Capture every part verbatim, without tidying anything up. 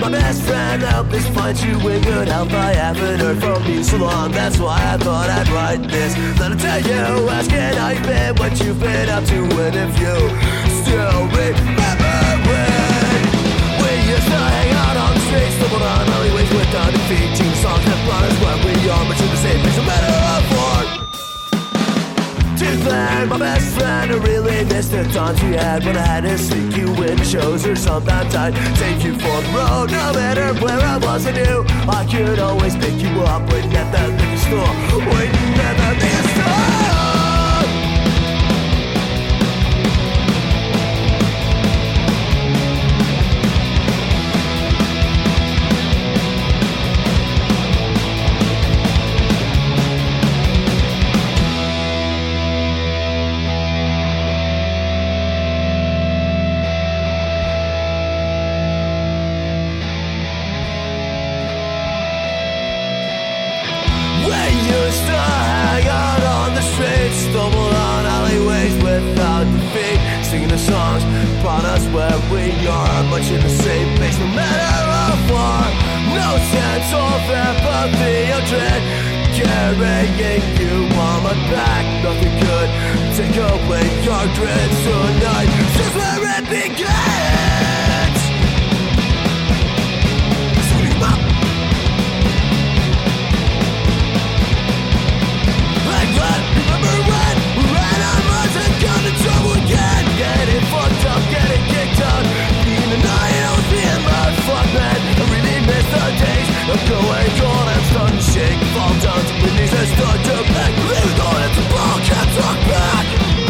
my best friend, I hope this finds you in good health. I haven't heard from you so long, that's why I thought I'd write this. Let me tell you, asking how you've been, what you've been up to, and if you still remember when we used to hang out on the streets, stumbled on alleyways with undefeated songs that brought us where we are, much in the same place, no matter how far. To Glenn, my best friend, I really missed the times we had when I had to sneak you into shows, or sometimes I'd take you for the road. No matter where I was, I knew I could always pick you up, waiting at that liquor store, waiting at that liquor store. Stumbled on alleyways without defeat, singing the songs brought us where we are, much in the same place, no matter how far. No sense of empathy or dread, carrying you on my back. Nothing could take away your dreads tonight, just where it begins. Scream up. I'm glad, remember when we ran on runs and got in trouble again, getting fucked up, getting kicked out, being the night I was being loud. Fuck man, I really miss the days of going cold. I'm starting to shake, fall down to my knees, I start to beg, leave going at the ball, can't talk back.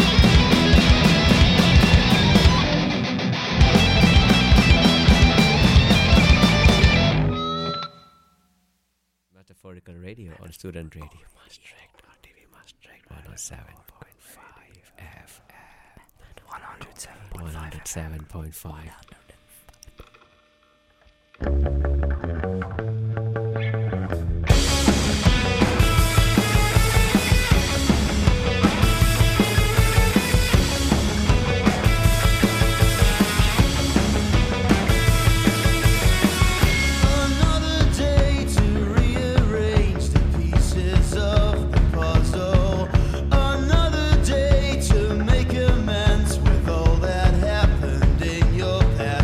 Metaphorical radio on Student Radio Maastricht on T V Maastricht one oh seven point five F M one oh seven point five. Another day to make amends with all that happened in your past.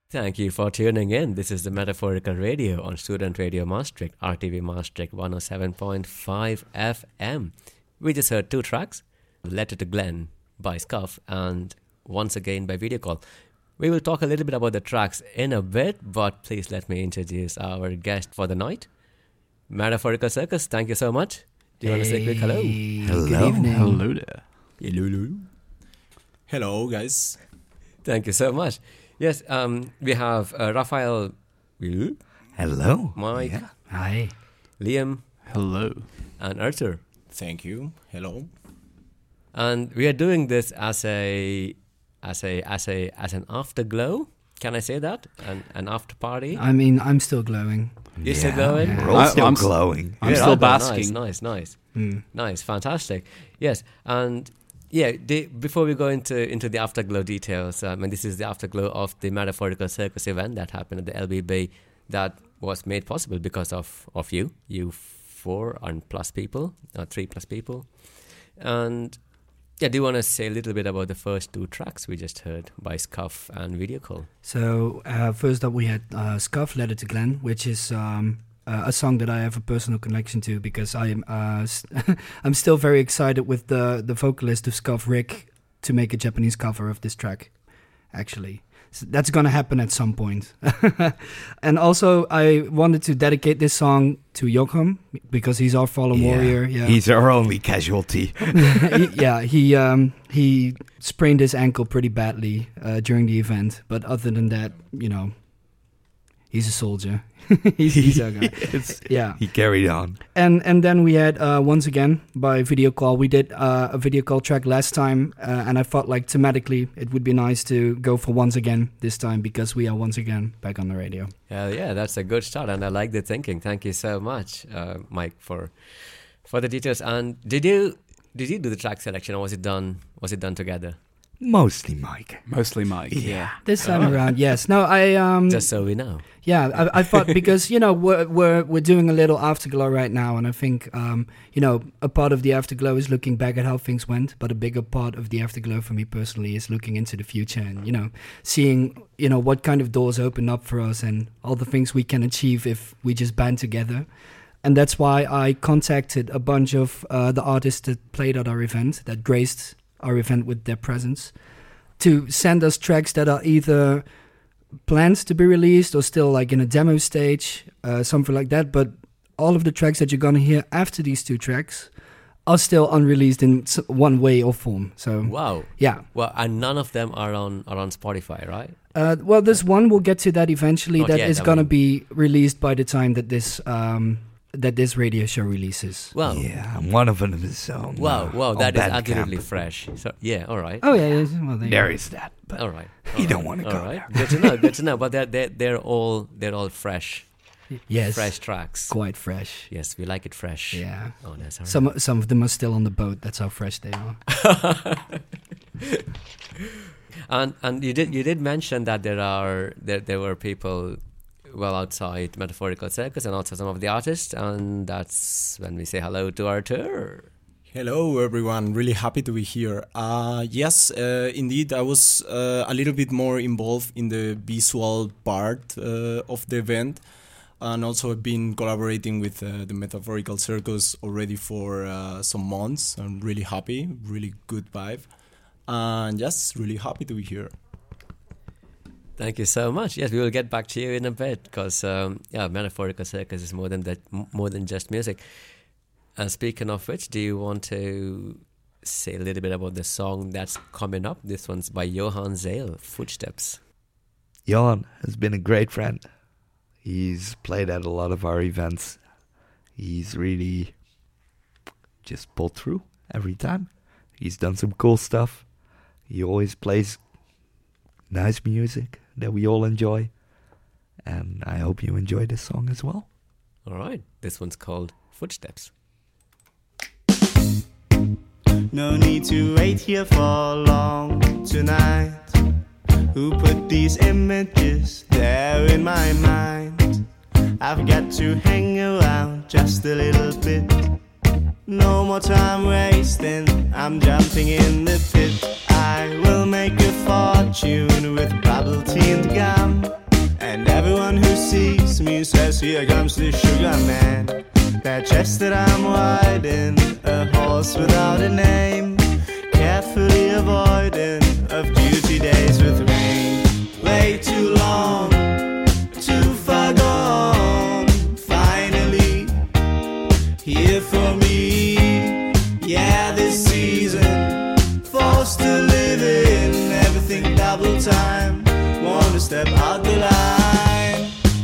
Thank you for tuning in. This is the Metaphorical Radio on Student Radio Maastricht, R T V Maastricht one oh seven point five F M. We just heard two tracks, Letter to Glenn by Scuff and Once Again by Video Call. We will talk a little bit about the tracks in a bit, but please let me introduce our guest for the night. Metaphorical Circus, thank you so much. Do you hey, want to say a quick hello? Hello. Good evening. Hello there. Hello. Hello, guys. Thank you so much. Yes, um, we have uh, Raphael. Hello. Mike. Yeah. Hi. Liam. Hello. And Arthur. Thank you. Hello. And we are doing this as a, as a, as a, as an afterglow. Can I say that? An, an after party. I mean, I'm still glowing. You're yeah, still glowing? Yeah. We're all I, still I'm glowing. I'm Yeah, still oh, basking. Nice, nice, nice. Mm. Nice, fantastic. Yes, and yeah, the, before we go into, into the Afterglow details, um, and this is the Afterglow of the Metaphorical Circus event that happened at the L B B that was made possible because of, of you, you four and plus people, or three plus people. And yeah, do you want to say a little bit about the first two tracks we just heard by Scuff and Video Call? So uh, first up we had uh, Scuff, Letter to Glenn, which is um, uh, a song that I have a personal connection to because I am uh, st- I'm still very excited with the the vocalist of Scuff, Rick, to make a Japanese cover of this track. Actually, so that's gonna happen at some point. And also, I wanted to dedicate this song to Joachim because he's our fallen Yeah. warrior. Yeah, He's our only casualty. he, yeah, he um, he sprained his ankle pretty badly uh, during the event, but other than that, you know, he's a soldier. he's, he's our guy. Yes. Yeah, He carried on. and and then we had uh, Once Again by Video Call. We did uh, a Video Call track last time, uh, and I felt like thematically it would be nice to go for Once Again this time because we are once again back on the radio. Uh, yeah, that's a good start, and I like the thinking. Thank you so much, uh, Mike, for for the details. And did you did you do the track selection, or was it done was it done together? Mostly Mike. Mostly Mike. Yeah. This time around, yes. No, I um. Just so we know. Yeah, I, I thought because you know we're we're we're doing a little afterglow right now, and I think um you know a part of the afterglow is looking back at how things went, but a bigger part of the afterglow for me personally is looking into the future and you know seeing you know what kind of doors open up for us and all the things we can achieve if we just band together, and that's why I contacted a bunch of uh, the artists that played at our event, that graced our event with their presence, to send us tracks that are either planned to be released or still like in a demo stage, uh, something like that. But all of the tracks that you're gonna hear after these two tracks are still unreleased in s- one way or form. So Wow. yeah, Well, and none of them are on are on Spotify, right? uh, well, there's one. We'll get to that eventually. Not That yet, is I gonna mean. be released by the time that this um, that this radio show releases. Wow. Yeah, and one of them is on. Wow, uh, wow, on that is Bandcamp. absolutely fresh. So yeah, all right. Oh yeah, yeah, well, there you There go. is that. But All right. You all don't right, wanna all go right. there. Good to know. Good to know. But they're they're, they're all they're all fresh, Yes, fresh tracks. quite fresh. Yes, we like it fresh. Yeah. Oh, that's all right. Some some of them are still on the boat. That's how fresh they are. And and you did you did mention that there are there there were people well outside Metaphorical Circus and also some of the artists, and that's when we say hello to Arthur. Hello, everyone. Really happy to be here. Uh, yes, uh, indeed, I was uh, a little bit more involved in the visual part uh, of the event. And also I've been collaborating with uh, the Metaphorical Circus already for uh, some months. I'm really happy, really good vibe. And yes, really happy to be here. Thank you so much. Yes, we will get back to you in a bit because um, yeah, Metaphorical Circus is more than that, m- more than just music. And speaking of which, do you want to say a little bit about the song that's coming up? This one's by Johan Zale, Footsteps. Johan has been a great friend. He's played at a lot of our events. He's really just pulled through every time. He's done some cool stuff. He always plays nice music that we all enjoy. And I hope you enjoy this song as well. All right, this one's called Footsteps. No need to wait here for long tonight. Who put these images there in my mind? I've got to hang around just a little bit. No more time wasting, I'm jumping in the pit. I will make a fortune with bubble tea and gum. Everyone who sees me says, here comes the sugar man. That chest that I'm riding, a horse without a name, carefully avoiding of duty days with rain. Way too long, too far gone, finally here for me. Yeah, this season, forced to live in everything double time. Want to step out the line.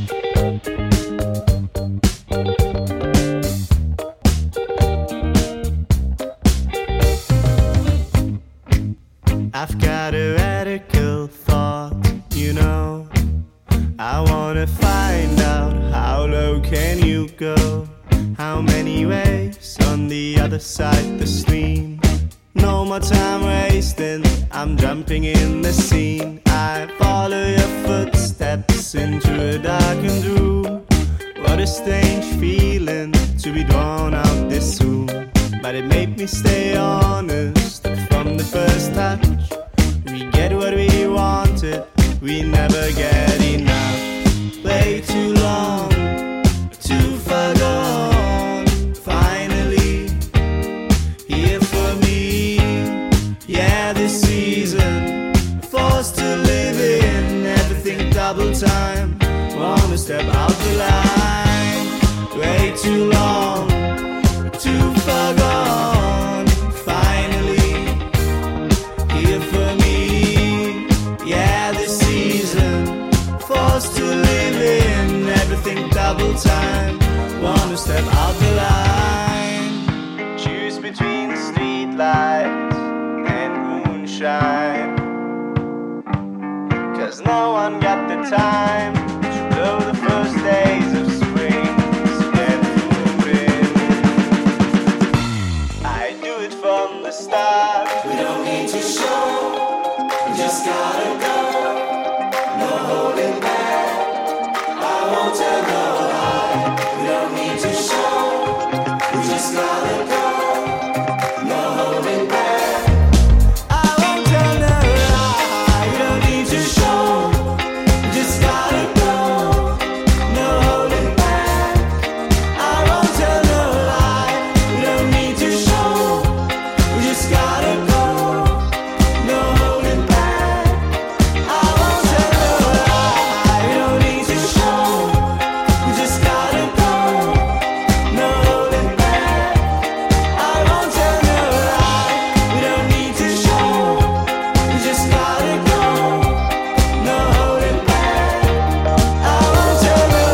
I've got a radical thought, you know. I wanna find out how low can you go. How many waves on the other side the stream. No more time wasting, I'm jumping in the scene. I follow your footsteps into a darkened room. What a strange feeling to be drawn out this soon. But it made me stay honest from the first touch. We get what we wanted, we never get enough. Way too long, too far gone, finally here for me. Yeah, this season, forced to live in everything double time. Wanna step out the line. Way too long, too far gone, finally here for me. Yeah, this season, forced to live in everything double time. Wanna step out the line. Choose between the street lights and moonshine. Cause no one got the time to blow the first days of spring to get moving. I do it from the start. We don't need to show, we just gotta go. No holding back, I won't tell no lie. We don't need to show, we just gotta go. No holding back, I won't tell no lie. We don't need to show, we just gotta go. No holding back, I won't tell no lie. We don't need to show, we just gotta go. No holding back, I won't tell no lie. We don't need to show, we just gotta go. No holding back, I won't tell no lie. We don't need to show, we just gotta go. No holding back, I won't tell no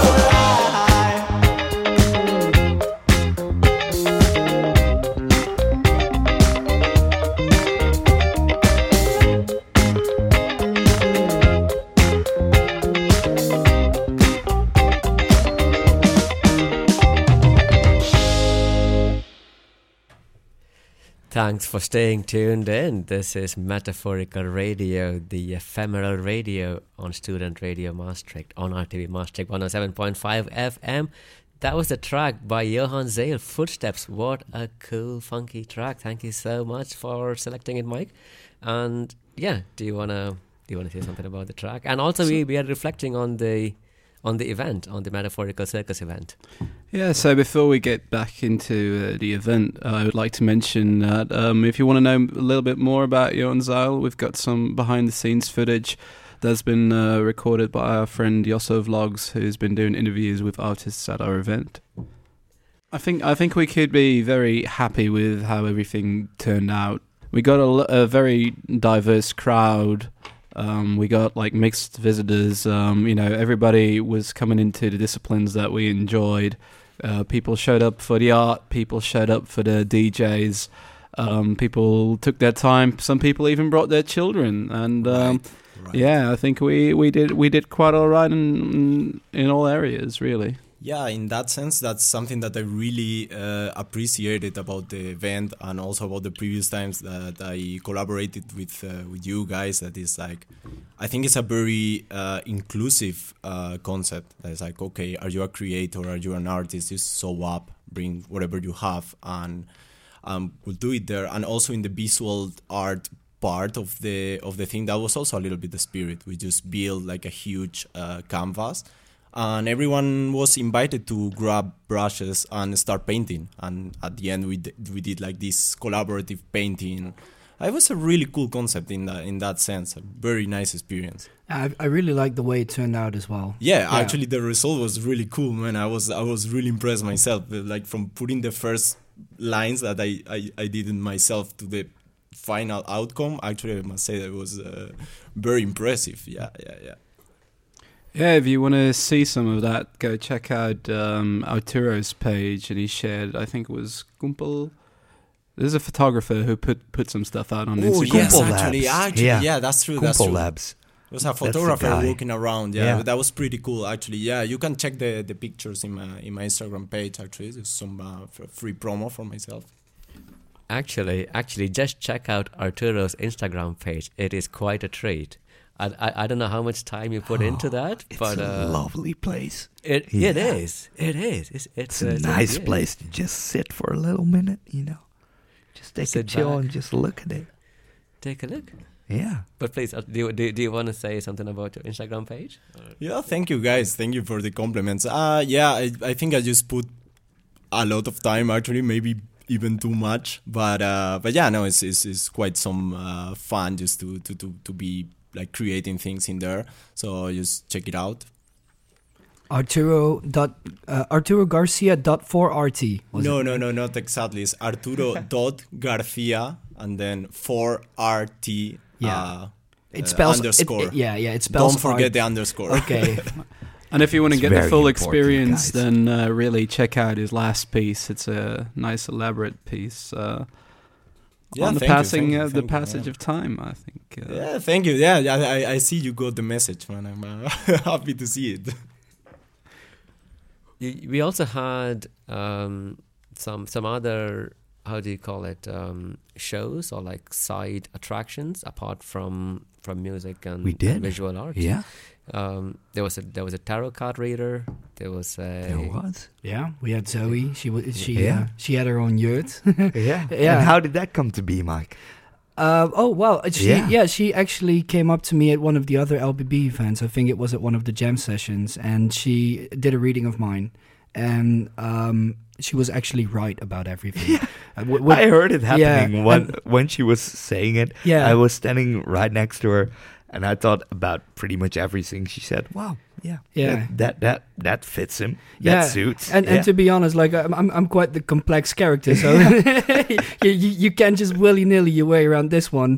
Thanks for staying tuned in. This is Metaphorical Radio, the ephemeral radio on Student Radio Maastricht, on R T V Maastricht one oh seven point five F M. That was the track by Johann Zale, Footsteps. What a cool, funky track. Thank you so much for selecting it, Mike. And yeah, do you wanna do you wanna say something about the track? And also, we, we are reflecting on the on the event, on the Metaphorical Circus event. Yeah, so before we get back into uh, the event, uh, I would like to mention that um, if you want to know a little bit more about Johann Zale, we've got some behind-the-scenes footage that's been uh, recorded by our friend Yosso Vlogs, who's been doing interviews with artists at our event. I think I think we could be very happy with how everything turned out. We got a, a very diverse crowd. Um, we got like mixed visitors. Um, you know, everybody was coming into the disciplines that we enjoyed. Uh, people showed up for the art. People showed up for the D Js. Um, people took their time. Some people even brought their children. And um, Right, right. yeah, I think we, we did we did quite all right in in all areas, really. Yeah, in that sense, that's something that I really uh, appreciated about the event, and also about the previous times that I collaborated with uh, with you guys. That is like, I think it's a very uh, inclusive uh, concept. That is like, okay, are you a creator? Are you an artist? Just show up, bring whatever you have, and um, we'll do it there. And also in the visual art part of the of the thing, that was also a little bit the spirit. We just built like a huge uh, canvas. and everyone was invited to grab brushes and start painting. And at the end, we d- we did like this collaborative painting. It was a really cool concept in that in that sense. A very nice experience. I, I really like the way it turned out as well. Yeah, yeah, actually, the result was really cool, man. I was I was really impressed myself. Like from putting the first lines that I, I, I did in myself to the final outcome. Actually, I must say that it was uh, very impressive. Yeah, yeah, yeah. Yeah, if you want to see some of that, go check out um, Arturo's page, and he shared, I think it was Kumpel. There's a photographer who put, put some stuff out on Oh, Instagram. yes, Kumpel actually, Labs. actually, Yeah. yeah, that's true, that's Kumpel true. Labs. There was a That's the photographer guy. walking around. Yeah, Yeah. that was pretty cool, actually. Yeah, you can check the, the pictures in my in my Instagram page. Actually, there's some uh, f- free promo for myself. Actually, actually, just check out Arturo's Instagram page. It is quite a treat. I, I, I don't know how much time you put into that, It's but a uh, lovely place. it Yeah. it is. It is. It's, it's, It's a uh, nice yeah. place to just sit for a little minute, you know. Just take a Sit chill back. and just look at it. Take a look. Yeah. But please, uh, do you, do, do you want to say something about your Instagram page? Or- Yeah, thank you guys. Thank you for the compliments. Uh, yeah, I, I think I just put a lot of time, actually, maybe even too much. But uh, but yeah, no, it's it's, it's quite some uh, fun just to, to, to, to be like creating things in there. So just check it out. Arturo dot uh, Arturo Garcia dot four R T. No, no, no, not exactly. It's Arturo dot Garcia and then four R T. Yeah. Uh, It uh, spells it- underscore. it- yeah, yeah. It spells. Don't forget art. the underscore. Okay. And if you want to It's get the very full important, experience, guys. then uh, really check out his last piece. It's a nice, elaborate piece uh, Yeah, on the thank you, passing, thank you, uh, the thank you, passage yeah. of time. I think. Uh, Yeah, thank you. Yeah, yeah, I, I see you got the message, man. I'm uh, happy to see it. Y- We also had um, some some other, how do you call it, um, shows or like side attractions apart from from music and, We did. and visual art. Yeah, Um, there was a there was a tarot card reader. There was a there was. Yeah, we had Zoe. She was she Yeah. uh, she had her own yurt. Yeah. Yeah. And how did that come to be, Mike? Uh, oh well, she, Yeah. yeah. She actually came up to me at one of the other L B B events. I think it was at one of the jam sessions, and she did a reading of mine, and um, she was actually right about everything. Uh, w- w- I heard it happening yeah, when and- when she was saying it. Yeah. I was standing right next to her, and I thought about pretty much everything she said. Wow, yeah, Yeah. that that that, that fits him. Yeah, That suits. And yeah. and to be honest, like I'm I'm, I'm quite the complex character, so you, you you can't just willy nilly your way around this one.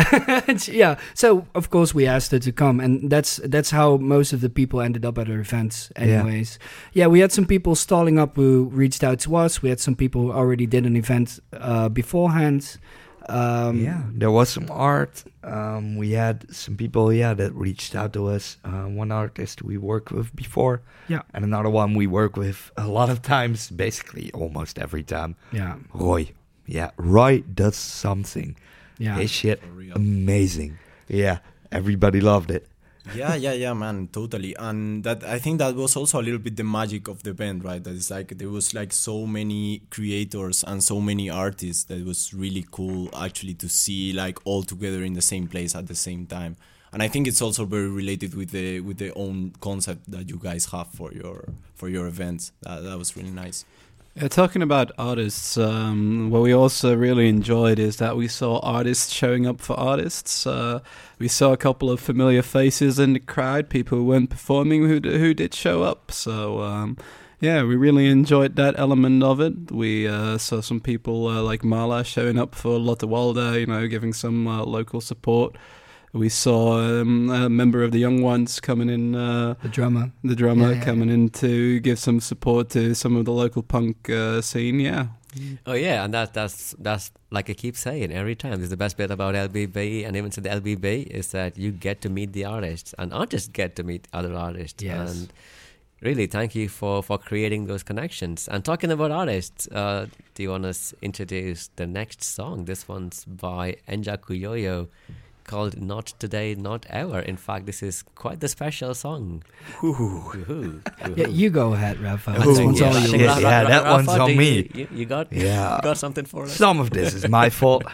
Yeah. So of course we asked her to come, and that's that's how most of the people ended up at her events. Anyways, yeah, yeah we had some people stalling up who reached out to us. We had some people who already did an event uh, beforehand. Um, yeah, there was some art. Um, we had some people, yeah, that reached out to us. Uh, one artist we worked with before, Yeah. and another one we work with a lot of times, basically almost every time. Yeah. Roy, yeah, Roy does something. Yeah. His shit, For real. amazing. Yeah, everybody loved it. Yeah, yeah, yeah, man, totally. And that I think that was also a little bit the magic of the band, right? That it's like there was like so many creators and so many artists that it was really cool actually to see like all together in the same place at the same time. And I think it's also very related with the with the own concept that you guys have for your for your events. That that was really nice. Yeah, talking about artists, um, what we also really enjoyed is that we saw artists showing up for artists. Uh, we saw a couple of familiar faces in the crowd, people who weren't performing who d- who did show up. So um, yeah, we really enjoyed that element of it. We uh, saw some people uh, like Marla showing up for Lotte Walder, you know, giving some uh, local support. We saw um, a member of the Young Ones coming in. Uh, The drummer. the drummer Yeah, yeah, coming in to give some support to some of the local punk uh, scene. Yeah, Oh yeah, and that that's that's like I keep saying every time. This is the best bit about L B B and even to the L B B is that you get to meet the artists and artists get to meet other artists. Yes. And really, thank you for, for creating those connections. And talking about artists, uh, do you want to s- introduce the next song? This one's by Enja Kuyoyo, called Not Today, Not Ever. In fact, this is quite the special song. Woohoo. Yeah, you go ahead, Rafa. Ooh, This one's yeah. all I think yours. Yeah, Ra- yeah, Ra- that Rafa, one's on do me. You, you, you got Yeah. you got something for us? Some of this is my fault.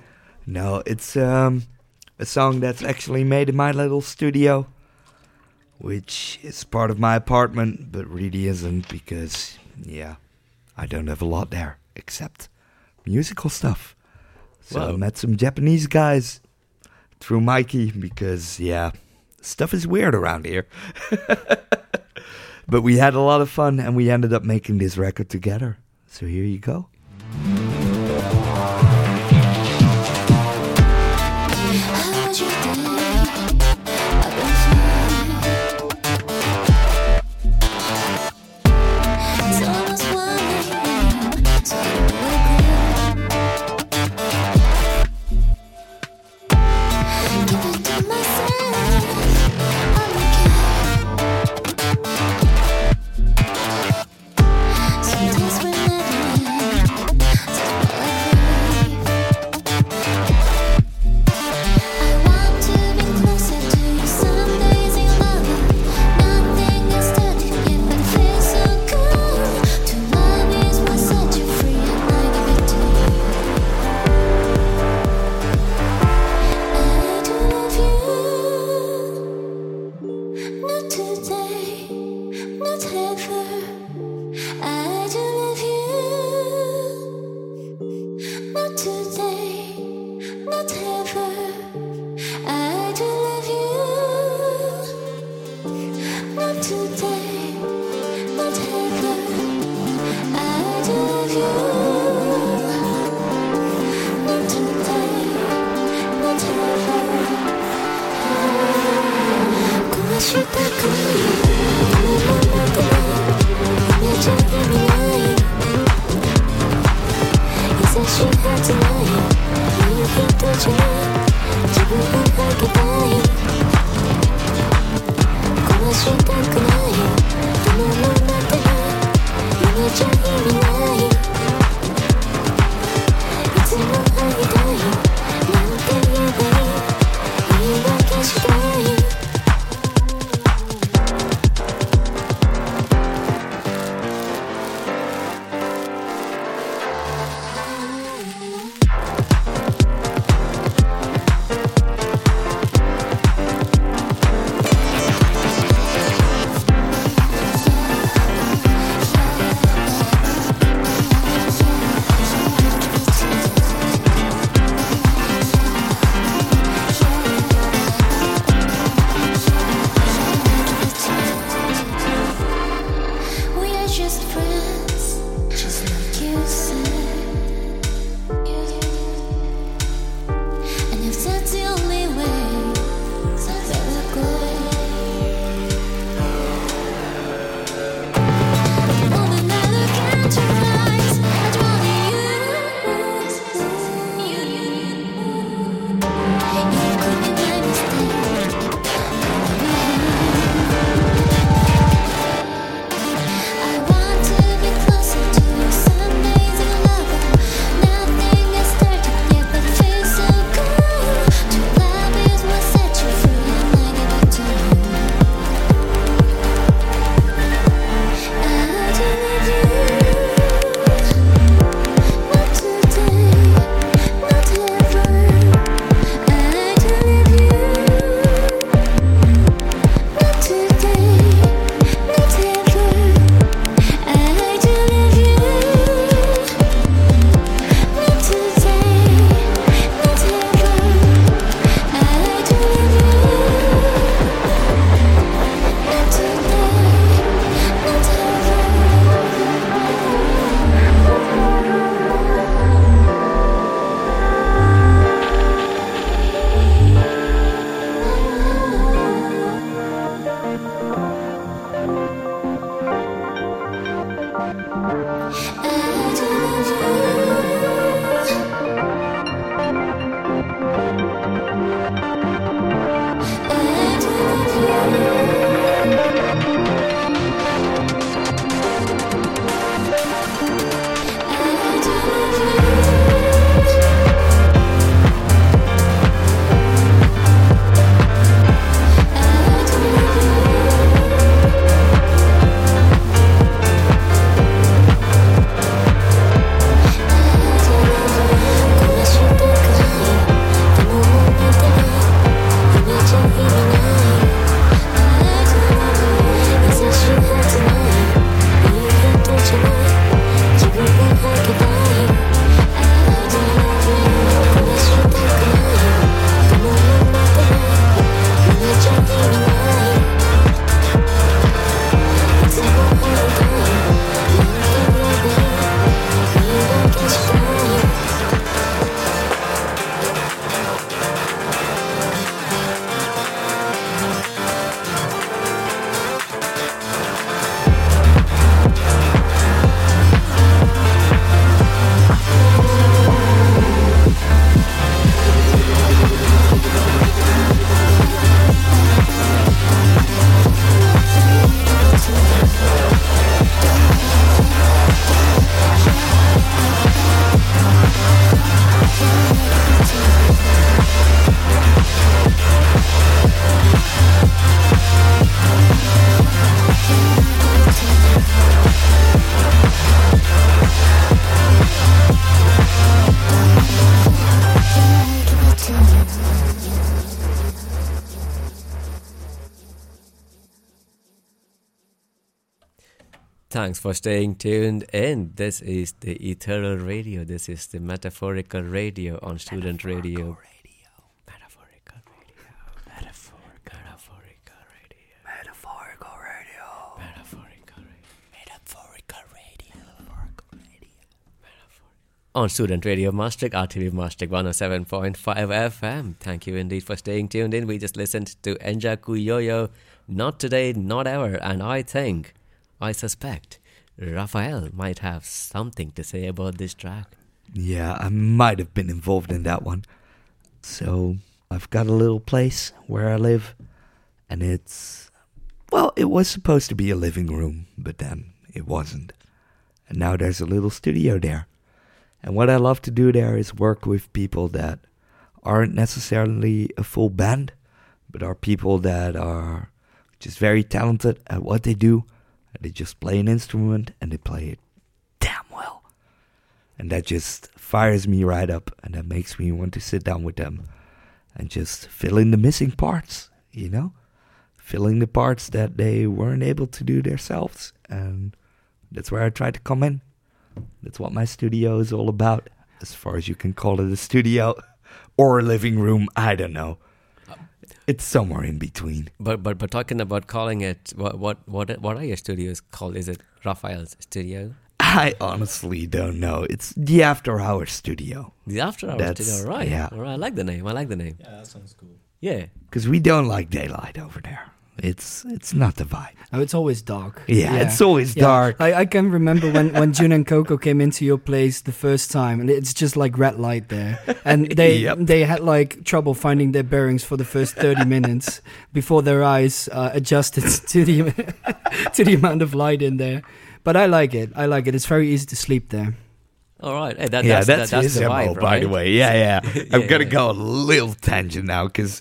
No, it's um, a song that's actually made in my little studio. which is part of my apartment, but really isn't because, yeah, I don't have a lot there except musical stuff. So Wow. I met some Japanese guys through Mikey because, yeah, stuff is weird around here. But we had a lot of fun and we ended up making this record together. So here you go. She had to lie. Thanks for staying tuned in. This is the Ethereal Radio. This is the Metaphorical Radio on Student Radio. Metaphorical Radio. Metaphorical Radio. Metaphorical Radio. Metaphorical Radio. Metaphorical Radio. Metaphorical Radio. On Student Radio Maastricht, R T V Maastricht one oh seven point five F M. Thank you indeed for staying tuned in. We just listened to Enjaku Yo-Yo, Not Today, Not Ever, and I think, I suspect, Raphael might have something to say about this track. Yeah, I might have been involved in that one. So, I've got a little place where I live, and it's, well, it was supposed to be a living room, but then it wasn't. And now there's a little studio there. And what I love to do there is work with people that aren't necessarily a full band, but are people that are just very talented at what they do. They just play an instrument and they play it damn well. And that just fires me right up, and that makes me want to sit down with them and just fill in the missing parts, you know? Fill in the parts that they weren't able to do themselves. And that's where I try to come in. That's what my studio is all about, as far as you can call it a studio or a living room, I don't know. It's somewhere in between. But but but talking about calling it, what what what what are your studios called? Is it Raphael's studio? I honestly don't know. It's the After Hours Studio. The After Hours That's- studio, right? yeah. All right, I like the name. I like the name. Yeah, that sounds cool. Yeah. Because we don't like daylight over there. It's it's not the vibe. Oh, it's always dark. Yeah, it's always Yeah. dark. I, I can remember when, when June and Coco came into your place the first time, and it's just like red light there. And they Yep. they had like trouble finding their bearings for the first thirty minutes before their eyes uh, adjusted to the to the amount of light in there. But I like it. I like it. It's very easy to sleep there. All right. Hey, that, yeah, that's that's, that, that's his the M O, vibe, by right? the way. Yeah, yeah. I'm Yeah, gonna yeah. go a little tangent now, because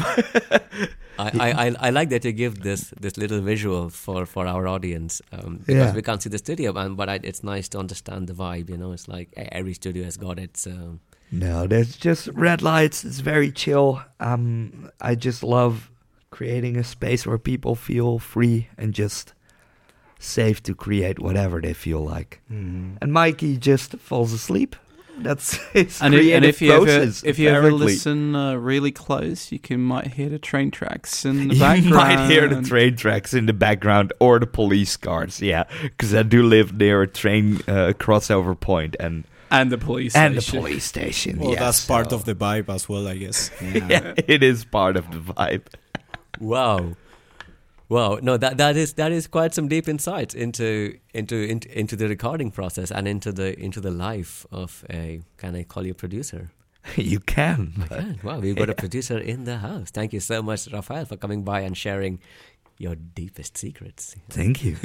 I, I, I, I like that you give this this little visual for, for our audience, um, because Yeah. we can't see the studio, and but I, it's nice to understand the vibe. You know, it's like e- every studio has got its. Um, no, there's just red lights. It's very chill. Um, I just love creating a space where people feel free and just safe to create whatever they feel like. And Mikey just falls asleep. That's his And if, creative and if you ever process. if you ever apparently. listen uh, really close, you can might hear the train tracks in the You background. might hear the train tracks in the background or the police cars, yeah. Because I do live near a train uh, crossover point and and the police and the station. police station. Well, yeah, that's part so- of the vibe as well, I guess. Yeah, it is part of the vibe. wow, wow! No, that that is that is quite some deep insights into into into, into the recording process and into the into the life of a. Can I call you producer? You can. I but- can. Wow, we've got a producer in the house. Thank you so much, Raphael, for coming by and sharing your deepest secrets. Thank you.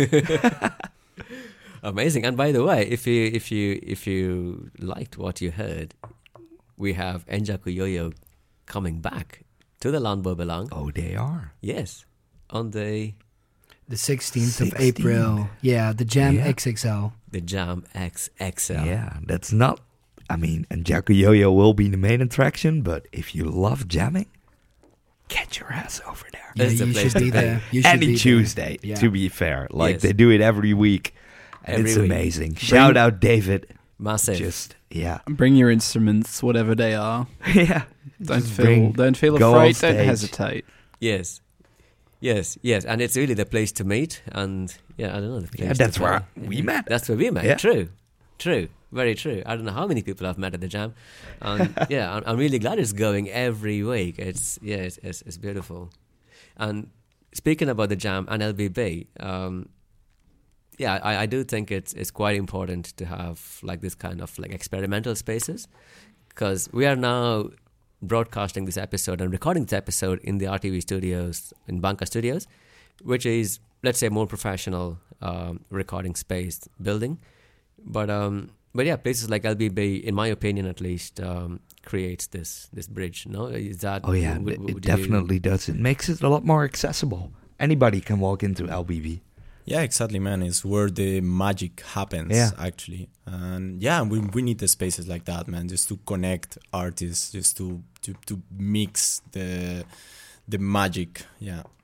Amazing. And by the way, if you if you if you liked what you heard, we have Enjaku Yo-Yo coming back to the Landbo Belang. Oh, they are. Yes, on the The sixteenth of sixteen. April. Yeah, the Jam Yeah. X X L. the Jam X X L. Yeah, that's not. I mean, and Jaco Yo-Yo will be the main attraction, but if you love jamming, get your ass over there. Yeah, That's the you place should to be be. there. You should Any be there. Tuesday, Yeah. to be fair. Like, Yes. they do it every week. And Every it's week. amazing. Shout out David. Massive. Just, yeah. Bring your instruments, whatever they are. yeah. Don't Just feel bring- don't feel go on afraid. Don't stage. hesitate. Yes. Yes, yes, and it's really the place to meet, and yeah, I don't know. The place Yeah, to that's play. where we met. That's where we met. Yeah. True, true, very true. I don't know how many people I've met at the Jam, and yeah, I'm, I'm really glad it's going every week. It's yeah, it's, it's, it's beautiful. And speaking about the Jam and L B B, um, yeah, I, I do think it's it's quite important to have like this kind of like experimental spaces, because we are now broadcasting this episode and recording this episode in the R T V studios, in Banca Studios, which is, let's say, more professional um, recording space building. But um, but yeah, places like L B B, in my opinion at least, um, creates this this bridge. No, is that? Oh, yeah. would- it would you- definitely does. It makes it a lot more accessible. Anybody can walk into L B B. Yeah, exactly, man. It's where the magic happens, Yeah. actually. And yeah, we we need the spaces like that, man, just to connect artists, just to to, to mix the the magic. Yeah.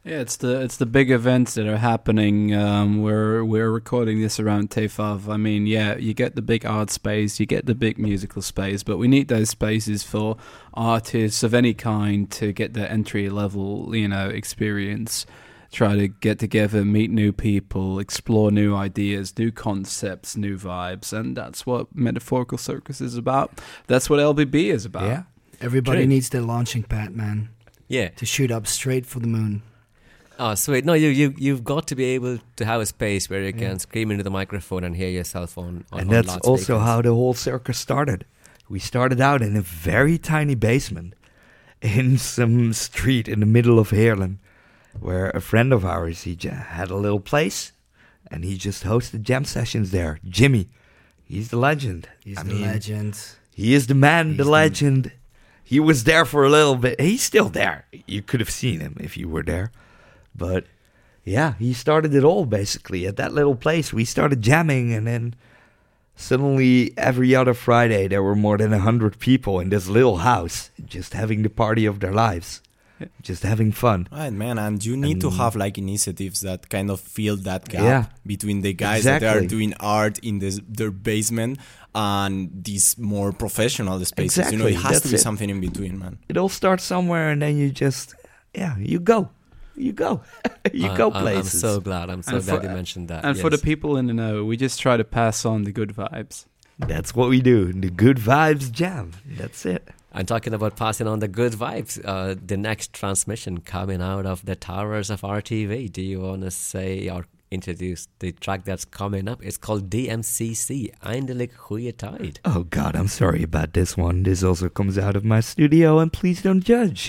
Yeah, it's the it's the big events that are happening. Um, we're we're recording this around T F A V. I mean, yeah, you get the big art space, you get the big musical space, but we need those spaces for artists of any kind to get their entry level, you know, experience. Try to get together, meet new people, explore new ideas, new concepts, new vibes, and that's what Metaphorical Circus is about. That's what L B B is about. Yeah. Everybody True. needs their launching pad, man, Yeah. to shoot up straight for the moon. Oh, sweet. No, you, you, you've got to be able to have a space where you can scream into the microphone and hear yourself on, on And on that's also loudspeakers. how the whole circus started. We started out in a very tiny basement in some street in the middle of Heerlen, where a friend of ours, he j- had a little place, and he just hosted jam sessions there. Jimmy, he's the legend. He's I the mean, legend. He is the man, He's the the- legend. He was there for a little bit. He's still there. You could have seen him if you were there. But yeah, he started it all basically at that little place. We started jamming, and then suddenly every other Friday there were more than a hundred people in this little house just having the party of their lives, just having fun. Right, man, and you need to And- have like initiatives that kind of fill that gap Yeah. between the guys that Exactly. are doing art in this, their basement and these more professional spaces. You know, Exactly, it has that's to be it. something in between, man. It all starts somewhere, and then you just, yeah, you go. You go. you Uh, go I'm- places. I'm so glad. I'm so And glad for- you mentioned that. And for the yes. people in the know, we just try to pass on the good vibes. That's what we do. The good vibes jam. That's it. I'm talking about passing on the good vibes. Uh, the next transmission coming out of the towers of R T V. Do you want to say or introduce the track that's coming up? It's called D M C C, Eindelijk Goeie Tijd. Oh God, I'm sorry about this one. This also comes out of my studio, and please don't judge.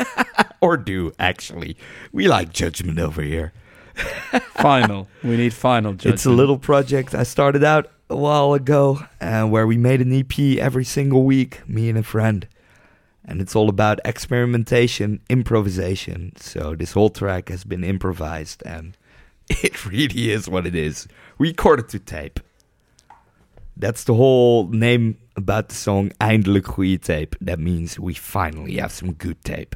Or do, actually. We like judgment over here. Final. We need final judgment. It's a little project I started out a while ago, uh, where we made an E P every single week, me and a friend. And it's all about experimentation, improvisation. So this whole track has been improvised, and it really is what it is. Recorded to tape. That's the whole name about the song, Eindelijk Goeie Tape. That means we finally have some good tape.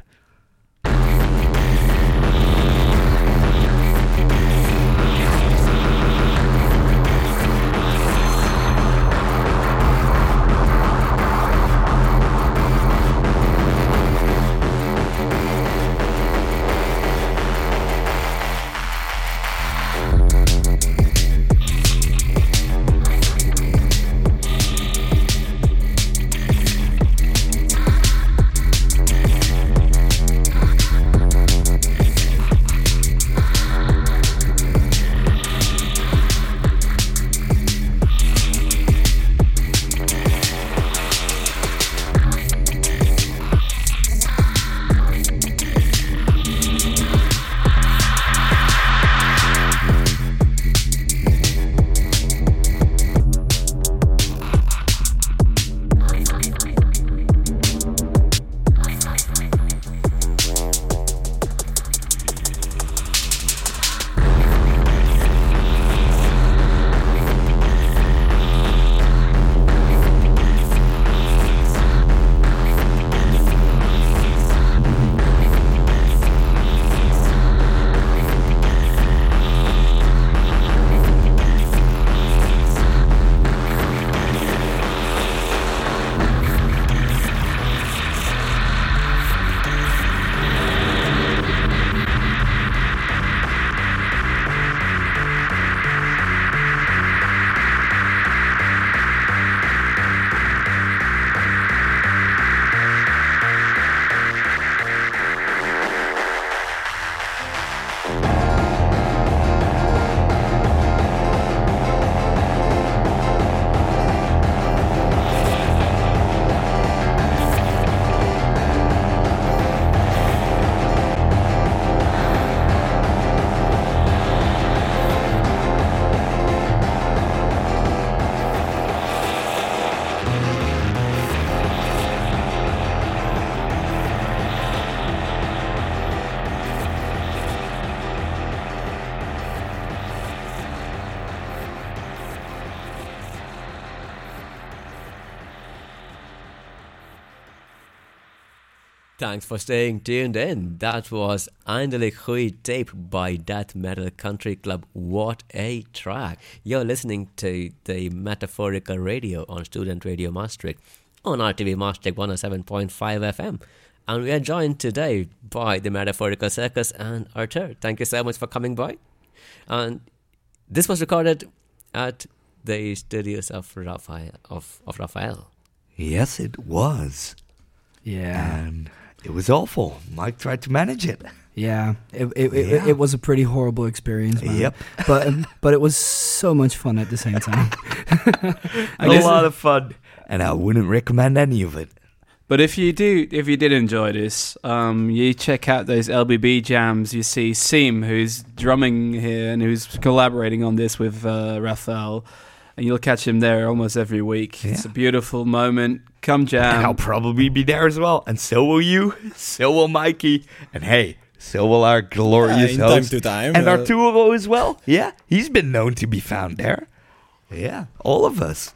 Thanks for staying tuned in. That was Eindelijk Goeie Tape by Death Metal Country Club. What a track. You're listening to the Metaphorical Radio on Student Radio Maastricht on R T V Maastricht one oh seven point five F M. And we are joined today by the Metaphorical Circus and Arthur. Thank you so much for coming by. And this was recorded at the studios of Raphael. Of, of Raphael. Yes, it was. Yeah. And it was awful. Mike tried to manage it. Yeah, it it, it, Yeah. it was a pretty horrible experience, man. Yep. But um, but it was so much fun at the same time. I A guess- lot of fun. And I wouldn't recommend any of it. But if you do, if you did enjoy this, um, you check out those L B B jams. You see Seam, who's drumming here and who's collaborating on this with uh, Raphael, and you'll catch him there almost every week. It's a Yeah. beautiful moment. Come And I'll jam. probably be there as well. And so will you. So will Mikey. And hey, so will our glorious in time host. to time. And uh, Arturo as well. Yeah, he's been known to be found there. Yeah, all of us.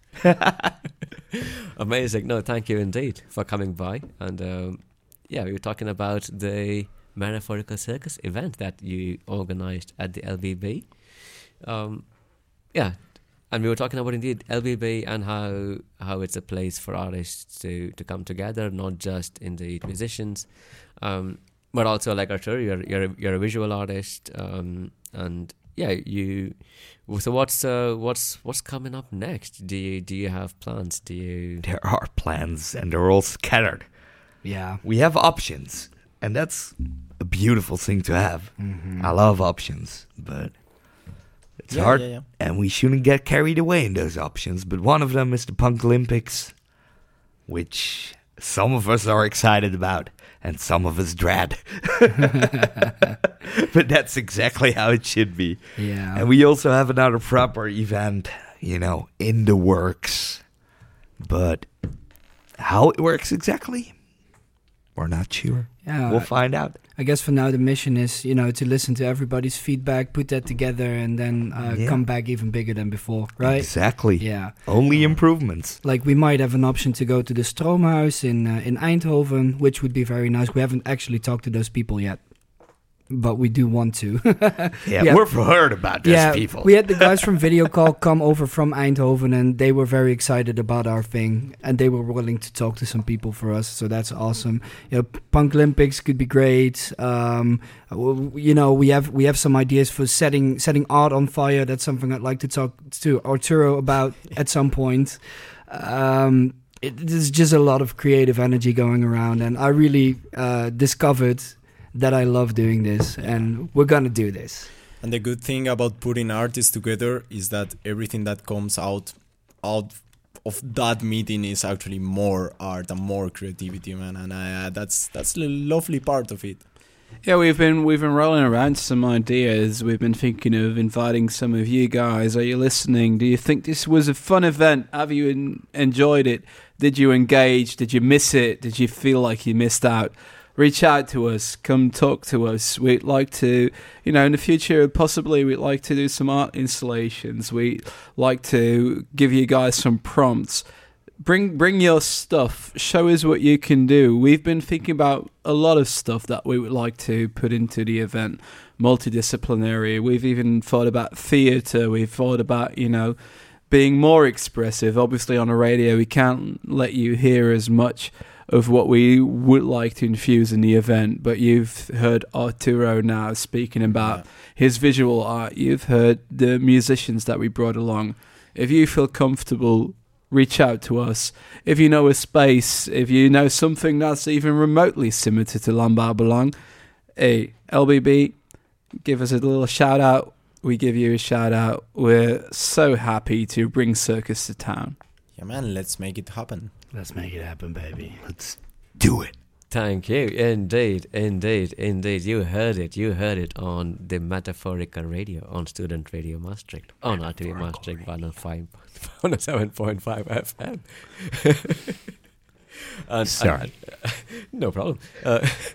Amazing. No, thank you indeed for coming by. And um, yeah, we were talking about the Metaphorical Circus event that you organized at the L B B. Um, yeah, and we were talking about indeed L B B and how how it's a place for artists to, to come together, not just indeed musicians, um, but also like Arthur, you're you're a, you're a visual artist, um, and yeah, you. So what's uh, what's what's coming up next? Do you do you have plans? Do you? There are plans, and they're all scattered. yeah. We have options, and that's a beautiful thing to have. Mhm. I love options, but it's yeah, hard, yeah, yeah. and we shouldn't get carried away in those options. But one of them is the Punk Olympics, which some of us are excited about, and some of us dread. But that's exactly how it should be. Yeah. And we also have another proper event, you know, in the works. But how it works exactly, we're not sure. yeah. We'll find out. I guess for now the mission is, you know, to listen to everybody's feedback, put that together, and then uh, Yeah. come back even bigger than before, right? Exactly. Yeah. Only improvements. Like we might have an option to go to the Stroomhuis in uh, in Eindhoven, which would be very nice. We haven't actually talked to those people yet, but we do want to. Yeah, Yeah. we've heard about those yeah, people. we had the guys from Video Call come over from Eindhoven, and they were very excited about our thing, and they were willing to talk to some people for us. So that's awesome. You know, Punk Olympics could be great. Um, w- you know, we have we have some ideas for setting setting art on fire. That's something I'd like to talk to Arturo about at some point. Um, it, there's just a lot of creative energy going around, and I really uh, discovered that I love doing this, and we're gonna do this. And the good thing about putting artists together is that everything that comes out out of that meeting is actually more art and more creativity, man. And uh, that's that's the lovely part of it. Yeah, we've been we've been rolling around some ideas. We've been thinking of inviting some of you guys. Are you listening? Do you think this was a fun event? Have you en- enjoyed it? Did you engage? Did you miss it? Did you feel like you missed out? Reach out to us. Come talk to us. We'd like to, you know, in the future, possibly we'd like to do some art installations. We'd like to give you guys some prompts. Bring bring your stuff. Show us what you can do. We've been thinking about a lot of stuff that we would like to put into the event. Multidisciplinary. We've even thought about theatre. We've thought about, you know, being more expressive. Obviously on a radio we can't let you hear as much of what we would like to infuse in the event, but you've heard Arturo now speaking about Yeah. his visual art. You've heard the musicians that we brought along. If you feel comfortable, reach out to us. If you know a space, if you know something that's even remotely similar to Lombard Belong, hey, L B B, give us a little shout out. We give you a shout out. We're so happy to bring Circus to town. Yeah, man, let's make it happen. Let's make it happen, baby. Let's do it. Thank you. Indeed, indeed, indeed. You heard it. You heard it on the Metaphorical Radio on Student Radio Maastricht on R T V Maastricht one oh seven point five F M. and, Sorry. and- no problem. Uh,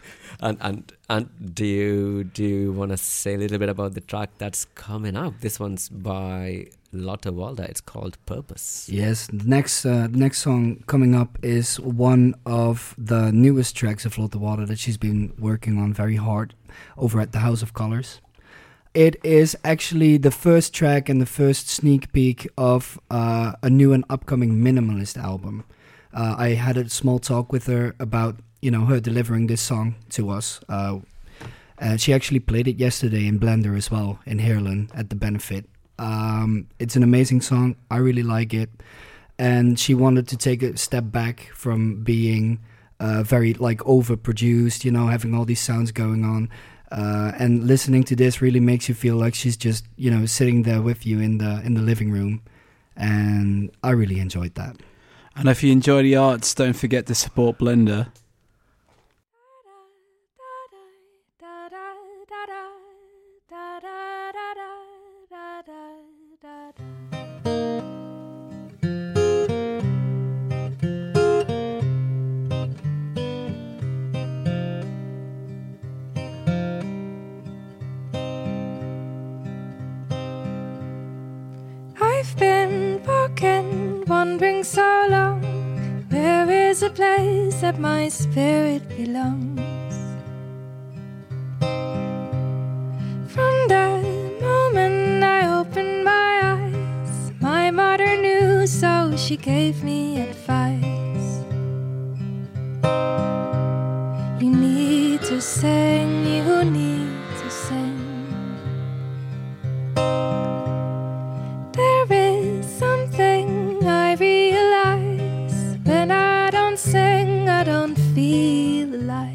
and and and do you do you want to say a little bit about the track that's coming up? This one's by Lotte Walda. It's called Purpose. Yes, the next uh, the next song coming up is one of the newest tracks of Lotte Walda that she's been working on very hard over at the House of Colors. It is actually the first track and the first sneak peek of uh, a new and upcoming minimalist album. Uh, I had a small talk with her about, you know, her delivering this song to us. Uh, and she actually played it yesterday in Blender as well, in Heerlen at the benefit. Um, it's an amazing song. I really like it. And she wanted to take a step back from being uh, very, like, overproduced, you know, having all these sounds going on. Uh, and listening to this really makes you feel like she's just, you know, sitting there with you in the in the living room. And I really enjoyed that. And if you enjoy the arts, don't forget to support Blender. I've been walking, wandering so long. Where is a place that my spirit belongs? From the moment I opened my eyes, my mother knew, so she gave me advice. You need to sing, you need to sing. There is something I realize. When I don't sing, I don't feel alive.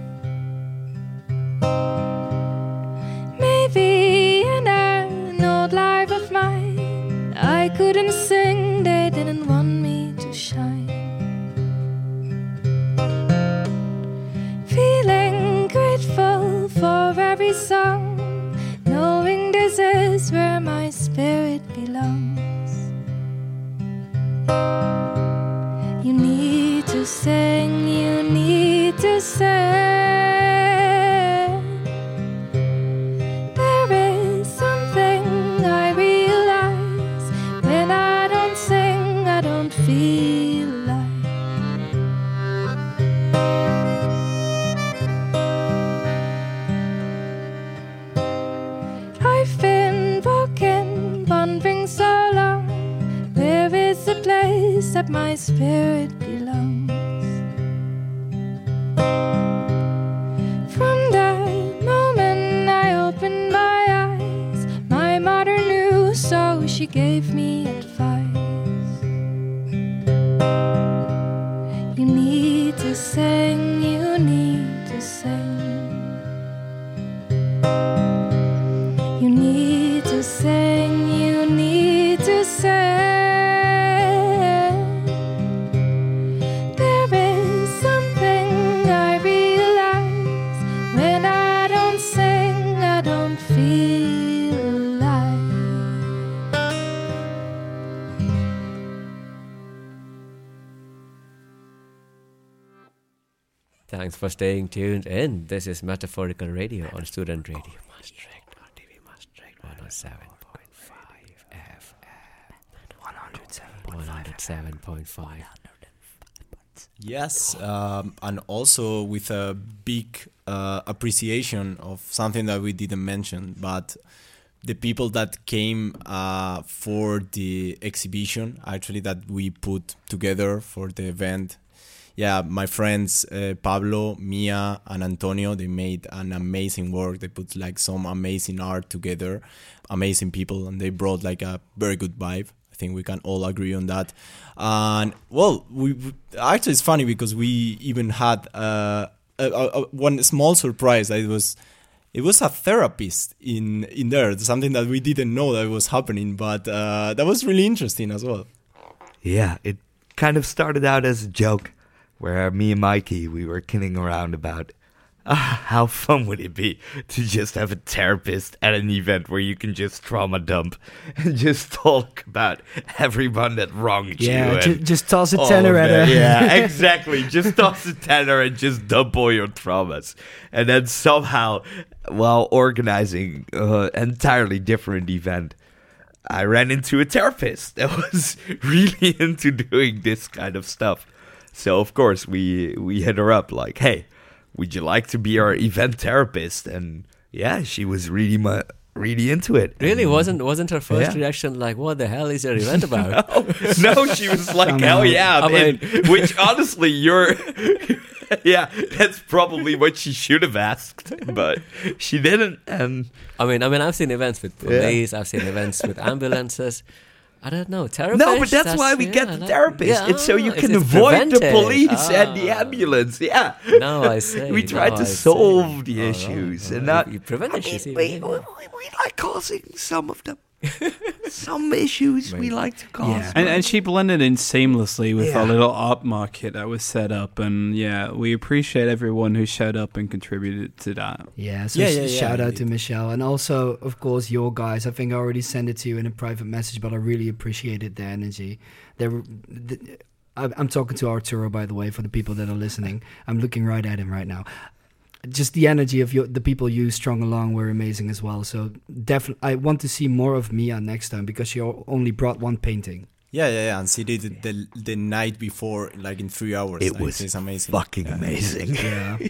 Maybe in an old life of mine, I couldn't sing, they didn't want me to shine. Feeling grateful for every song, knowing this is where my spirit belongs. You need to sing, you need to sing. There is something I realize. When I don't sing, I don't feel alive. I've been walking, wandering so long. Where is the place that my spirit belongs? From the moment I opened my eyes, my mother knew, so she gave me advice. You need to sing, you need to sing. You need to sing, you need to sing. There is something I realize. When I don't sing, I don't feel alive. Thanks for staying tuned in. This is Metaphorical Radio on Student Radio Maastricht, R T V Maastricht, one oh seven point five F M. one oh seven point five. Yes, um, and also with a big uh, appreciation of something that we didn't mention, but the people that came uh, for the exhibition, actually, that we put together for the event. Yeah, my friends uh, Pablo, Mia, and Antonio, they made an amazing work. They put like some amazing art together, amazing people, and they brought like a very good vibe. I think we can all agree on that. And well, we, we actually it's funny because we even had uh, a, a, one small surprise. That it was it was a therapist in in there, something that we didn't know that was happening, but uh, that was really interesting as well. Yeah, it kind of started out as a joke, where me and Mikey, we were kidding around about uh, how fun would it be to just have a therapist at an event where you can just trauma dump and just talk about everyone that wronged Yeah, you? ju- and just toss a all tenner of at that. her. Yeah, exactly. Just toss a tenner and just dump all your traumas. And then somehow, while organizing an entirely different event, I ran into a therapist that was really into doing this kind of stuff. So, of course, we, we hit her up like, hey, would you like to be our event therapist? And yeah, she was really mu- really into it. Really? And, wasn't wasn't her first Yeah. reaction like, what the hell is your event about? no, no, she was like, Somehow. hell yeah. I man. Which, honestly, you're... yeah, that's probably what she should have asked, but she didn't. And I mean, I mean, I've seen events with Yeah. police. I've seen events with ambulances. I don't know, therapists. no, but that's, why we yeah, get the like- therapist. yeah, it's so you it's- can it's avoid the preventive. police and the Ah. ambulance. Yeah. Now I see. We try now to I see. solve the All right, issues all and right. not. You, you prevent I issues. mean, even, we, yeah. we, we like causing some of them. Some issues we Maybe. like to cause. Yeah. And, and she blended in seamlessly with Yeah. our little art market that was set up. And yeah, we appreciate everyone who showed up and contributed to that. Yeah, so Yeah, sh- yeah, yeah, shout out to indeed. Michelle. And also, of course, your guys. I think I already sent it to you in a private message, but I really appreciated the energy. They're, the, I- I'm talking to Arturo, by the way, for the people that are listening. I'm looking right at him right now. Just the energy of your, the people you strung along were amazing as well. So definitely, I want to see more of Mia next time because she o- only brought one painting. Yeah, yeah, yeah. And she did it the, the night before, like in three hours. It Like, was it's amazing. fucking Yeah. amazing. Yeah.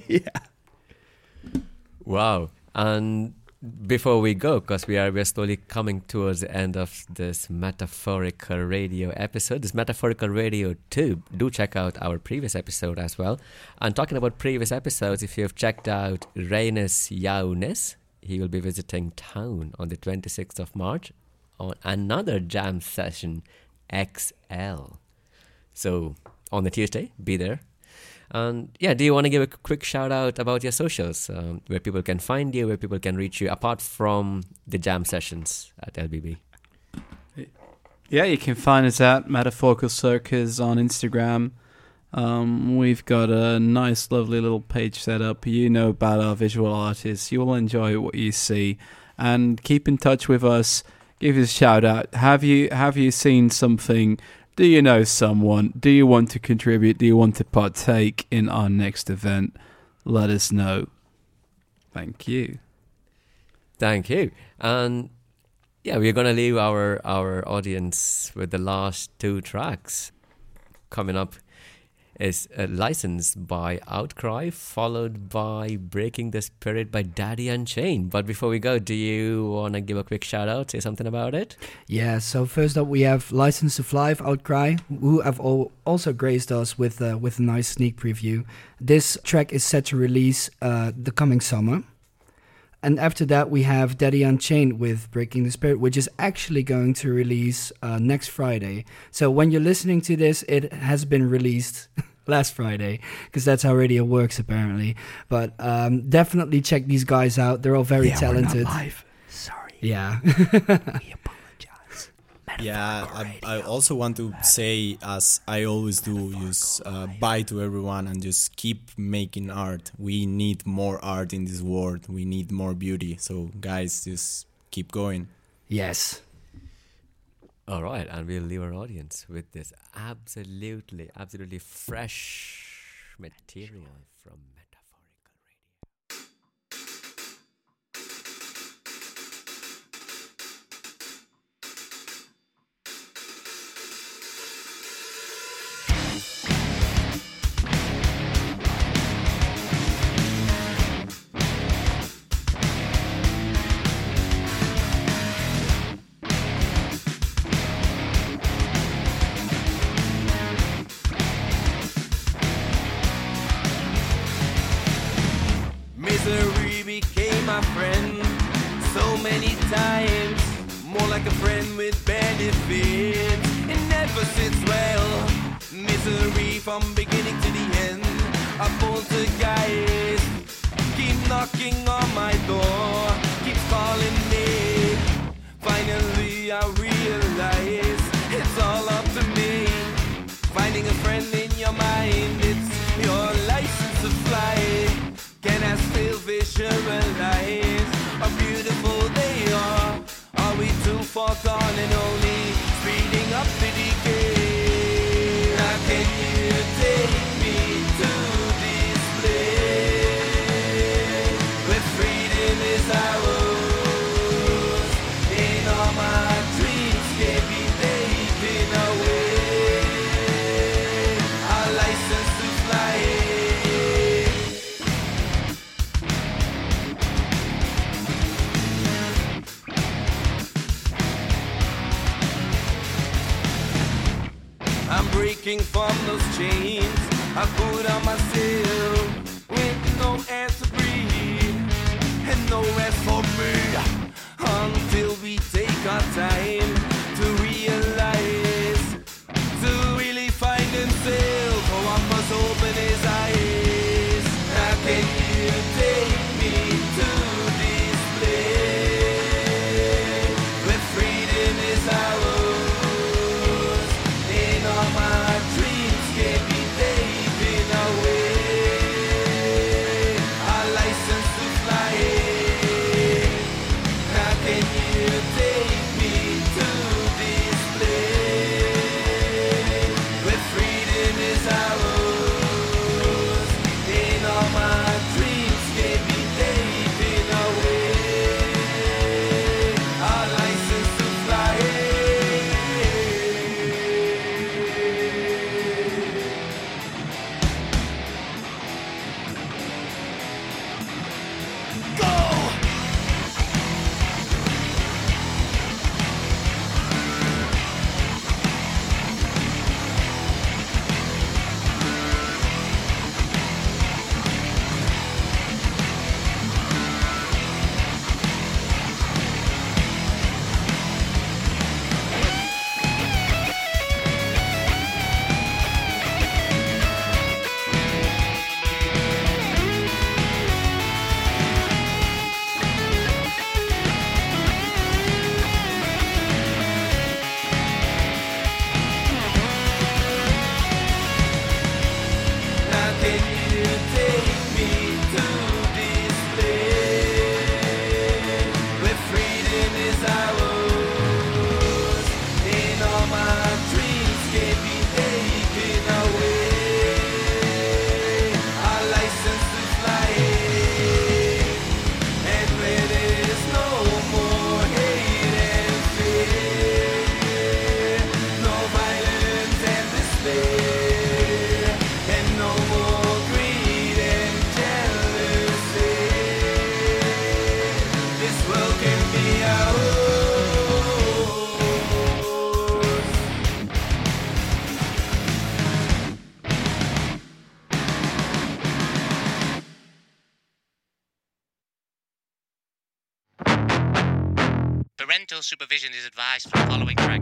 yeah. Wow. And before we go, because we are we're slowly coming towards the end of this metaphorical radio episode, this metaphorical radio two, do check out our previous episode as well. And talking about previous episodes, if you've checked out Reynes Yaunes, he will be visiting town on the twenty-sixth of March on another jam session X L. So on the Tuesday, be there. And yeah, do you want to give a quick shout out about your socials, um, where people can find you, where people can reach you, apart from the jam sessions at L B B? Yeah, you can find us at Metaphorical Circus on Instagram. Um, we've got a nice, lovely little page set up. You know about our visual artists. You will enjoy what you see. And keep in touch with us. Give us a shout out. Have you have you seen something? Do you know someone? Do you want to contribute? Do you want to partake in our next event? Let us know. Thank you. Thank you. And yeah, we're going to leave our, our audience with the last two tracks. Coming up is uh, Licensed by Outcry, followed by Breaking the Spirit by Daddy Unchained. But before we go, do you want to give a quick shout out, say something about it? Yeah, so first up we have License to Fly, Outcry, who have all also graced us with uh, with a nice sneak preview. This track is set to release uh, the coming summer. And after that we have Daddy Unchained with Breaking the Spirit, which is actually going to release uh, next Friday. So when you're listening to this, it has been released last Friday, because that's how radio works apparently. But um, definitely check these guys out. They're all very yeah, talented. We're not live. Sorry. Yeah. We apologize. Yeah, I, I also want to say, as I always do, just uh, bye to everyone and just keep making art. We need more art in this world. We need more beauty. So, guys, just keep going. Yes. All right, and we'll leave our audience with this absolutely, absolutely fresh material from Metaphorical Radio. Misery became my friend so many times, more like a friend with benefits. It never sits well. Misery from beginning to the end. A poltergeist keep knocking on my door, keeps calling me. Finally I realize it's all up to me. Finding a friend in your mind, it's your license to fly. Can I stay? forgone and only speeding up the decay. Now can you take me to this place where freedom is ours, and all my dreams can be taken away. Our license to fly. I'm breaking from those chains I put on myself, with no air to breathe and no rest for me, until we take our time to realize, to really find himself. Oh, one must open his eyes. How can you take me to this place where freedom is ours? All my dreams can be taken away. Our license to fly. How can you take me to this place where freedom is ours, and all my dreams can be taken away. Our license to fly. How can you take me to this place where freedom is ours, and all my dreams can be taken away? Our license to fly, and where there's no more hate and fear, no violence and despair, and no more greed and jealousy. This world can be ours. Parental supervision is advised for the following track.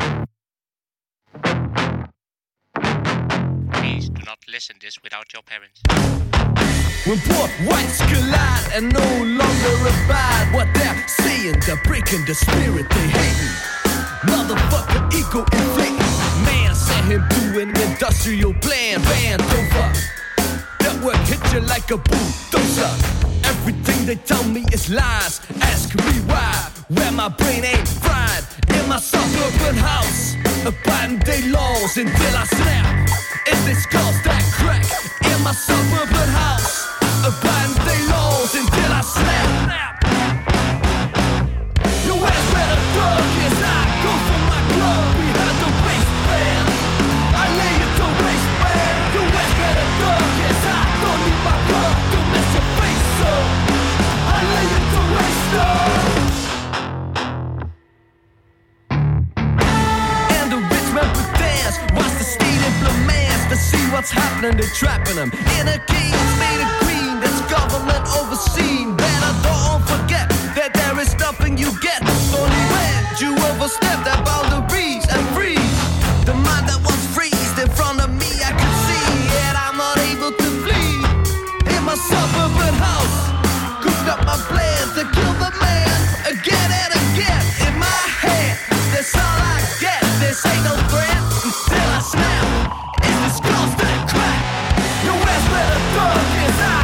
Please do not listen this without your parents. When poor whites collide and no longer abide what they're saying, they're breaking the spirit they hate. Motherfucker ego inflating. Man sent him to an industrial plan, band over. That work hit you like a bulldozer. Everything they tell me is lies. Ask me why, where my brain ain't fried. In my suburban house, abiding day laws until I snap. Is this skulls that crack? In my suburban house, abiding day laws until I snap. Your ass better thug as I go for my club. We had the waistband. I lay it to waistband. Your ass better thug as I don't need my club. Don't mess your face up. I lay it to waistband. And the rich man pretends, watch the state implements to see what's happening. They're trapping them in a cage made of green that's government overseen. Better don't forget that there is nothing you get only when you overstep that boundaries and freeze. The mind that was freezed in front of me I could see, and I'm not able to flee. In my suburban house, cooked up my plan to kill the man again and again. In my head, that's all I get. This ain't no threat until I snap. It's this close to the crack. Your ass better thug as I